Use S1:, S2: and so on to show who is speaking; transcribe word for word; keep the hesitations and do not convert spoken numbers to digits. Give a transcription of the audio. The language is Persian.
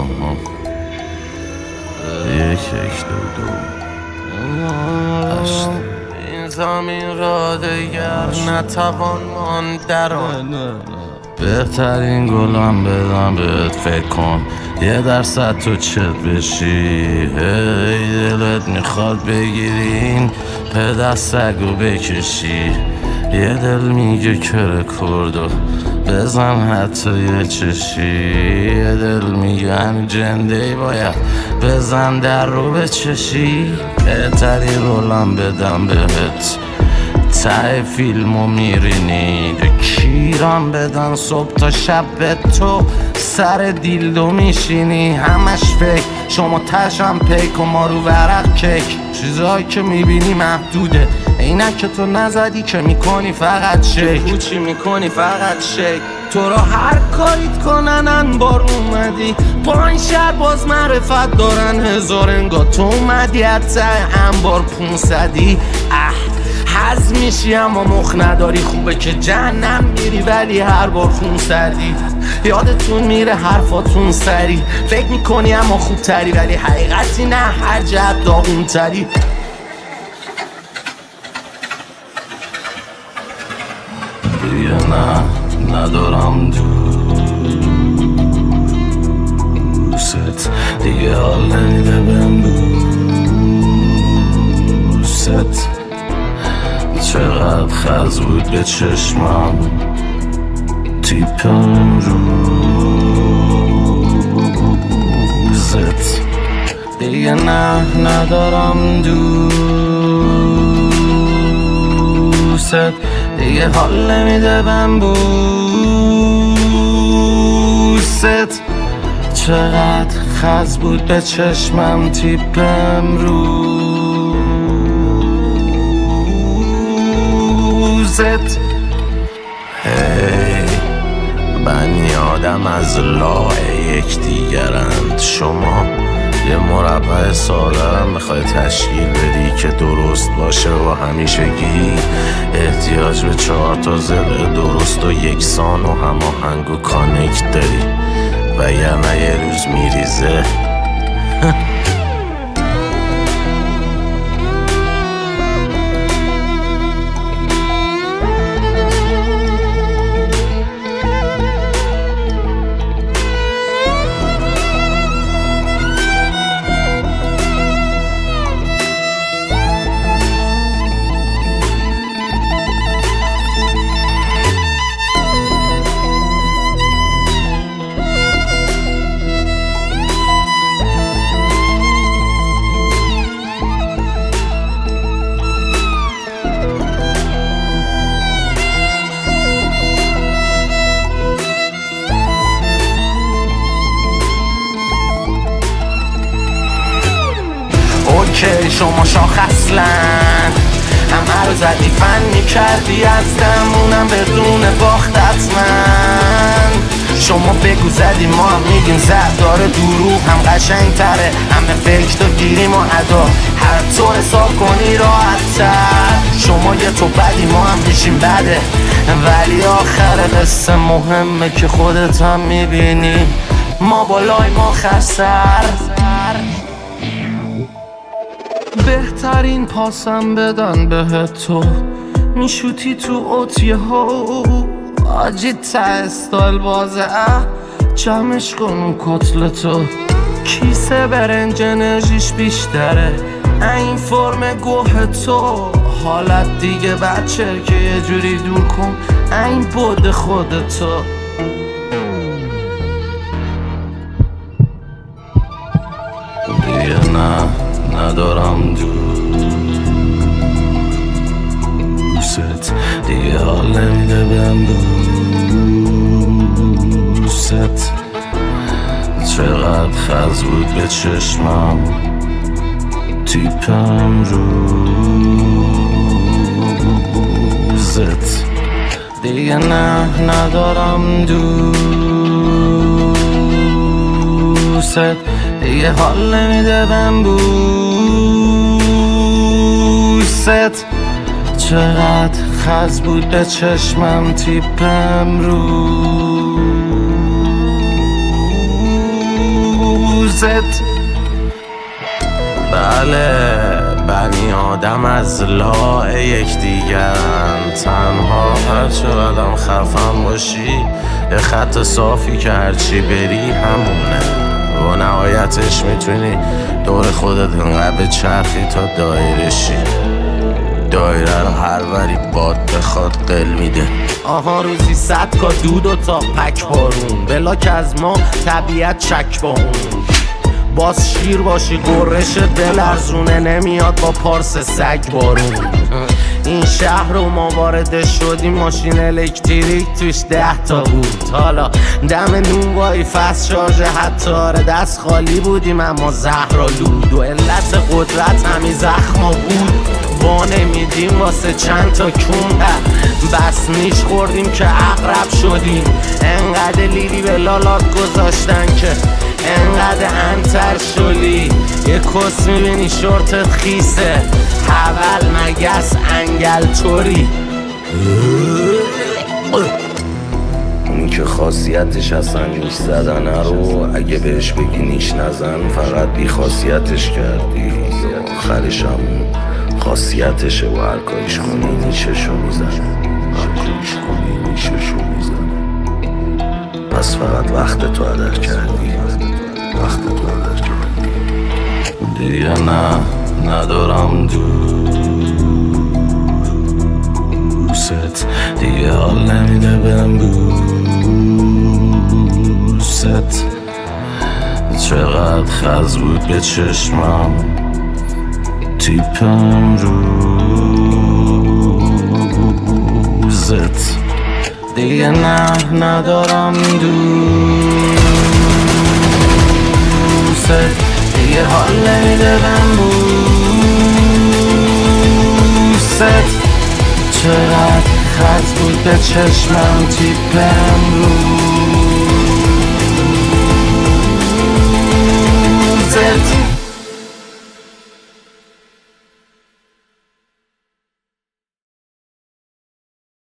S1: یک یک دو دو هشت. این زمین را دیگر نتوان ماند در آن. بهترین گلم بدم بهت فکر کن یه درصد تو چت بشی. هی دلت میخواد بگیرین پدر سگو بکشی. یه دل میگه کره کردو بزن حتی یه چشی. یه دل میگه همین جنده باید بزن در رو بچشی. بهترین رولم بدم بهت ته فیلمو میرینی. کیرم بدن صبح تا شب به تو سر دیلدو میشینی. همش فکر شما تشم پیک و ما رو ورق کیک. چیزایی که میبینی محدوده اینک که تو نزدی که میکنی فقط شک. چی میکنی فقط شک. تو را هر کاریت کنن انبار اومدی. با این شهر باز معرفت دارن هزار انگار تو اومدی حتی انبار پونصدی. اه حز میشی اما مخ نداری. خوبه که جهنم میری ولی هر بار خون سردی. یادتون میره حرفاتون سری. فکر میکنی اما خوب تری ولی حقیقتی نه هر جهت داغون تری. دیگه نه ندارم دوست. دیگه حال نمیده بهم دوست. چقدر خز بود به چشمم تیپم روزت. دیگه نه ندارم دوست. دیگه حال نمیده بهم بوست. چقدر خز بود به چشمم تیپم روزت. هی بنی آدم از لاه یک دیگرند. شما یه مربع سالارم میخوای تشکیل بدی که درست باشه و همیشگی احتیاج به چهار تا ضلع درست و یکسان و هماهنگ و کانکت داری وگرنه یه روز میریزه. اوکی شما شاخ اصلا همه رو زدی فن میکردی از دمونم بدون باخت حتما. شما بگو زدی ما هم میگیم زد. داره دروغ هم قشنگ تره. همه فکر تو گیریم و ادا هر تو حساب کنی راحت تر. شما یه تو بدی ما هم میشیم بده ولی آخر قصه مهمه که خودت هم میبینی ما بالای ما خسر. بهترین پاسم بدن بهت تو میشوتی تو اوتیه ها. آجی تا استایل بازه اه جمعش کن اون کتلتو. کیسه برنج انرژیش بیشتره این فرم گوه تو. حالت دیگه بچه که یه جوری دور کن این بود خودتو. دیگه نه ندارم دوست. دیگه حال نمیده بهم دوست. چقدر خز بود به چشمم تیپم روزت. دیگه نه ندارم دوست. دیگه حال نمیده بهم بوست. چقدر خز بود به چشمم تیپم بله بنی آدم از لاع یکدیگرن، تنها هر چقدرم خفن باشی یه خط صافی که هرچی بری همونه و نهایتش میتونی دور خودت انقدر بچرخی تا دایره شی. دایره رو هر وری باد بخواد قل میده. آها روزی صد کا دود و تا پک بارون، بلا که از ما طبیعت چک با اون. باز شیر باشی گرش بلرزونه، نمیاد با پارس سگ بارون. این شهر رو ما وارد شدیم ماشین الکتریک توش ده تا بود. حالا دم نونوایی فست شارژ حتی آره دست خالی بودیم اما زهرآلود و علت قدرت همین زخما بود. وا نمیدیم واسه چند تا کون بس نیش خوردیم که اقرب شدیم. انقدر لیلی به لالات گذاشتن که انقدر انتر شدی. یه کس میبینی شورتت خیسه حول مگس انگل توری. اونی که خاصیتش اصلا نیش زدنه رو اگه بهش بگی نیش نزن فقط بی خاصیتش کردی. آخرش هم خاصیتشه و هر کاریش کنی نیششو میزنه، هر کاریش کنی نیششو میزنه. پس فقط وقت تو هدر کردی، وقت تو هدر کردی. دیگه نه ندارم دوست، دیگه حال نمیده بهم بوست. چقدر خز بود به چشمم تیپم روزت. دیگه نه ندارم دوست، دیگه حال نمیده بهم بوست. چقدر خط بود به چشمم تیپم روزت.